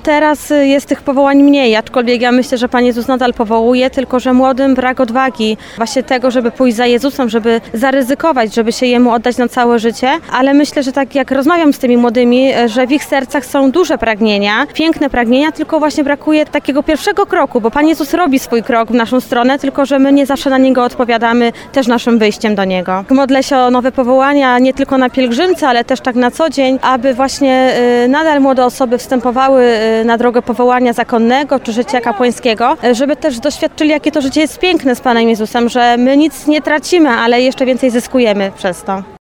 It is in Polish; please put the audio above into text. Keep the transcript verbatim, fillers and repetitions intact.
Teraz jest tych powołań mniej, aczkolwiek ja myślę, że Pan Jezus nadal powołuje, tylko że młodym brak odwagi, właśnie tego, żeby pójść za Jezusem, żeby zaryzykować, żeby się Jemu oddać na całe życie, ale myślę, że tak jak rozmawiam z tymi młodymi, że w ich sercach są duże pragnienia, piękne pragnienia, tylko właśnie brakuje takiego pierwszego kroku, bo Pan Jezus robi swój krok w naszą stronę, tylko że my nie zawsze na Niego odpowiadamy też naszym wyjściem do Niego. Modlę się o nowe powołania, nie tylko na pielgrzymce, ale też tak na co dzień, aby właśnie nadal młode osoby wstępowały na drogę powołania zakonnego czy życia kapłańskiego, żeby też doświadczyli, jakie to życie jest piękne z Panem Jezusem, że my nic nie tracimy, ale jeszcze więcej zyskujemy przez to.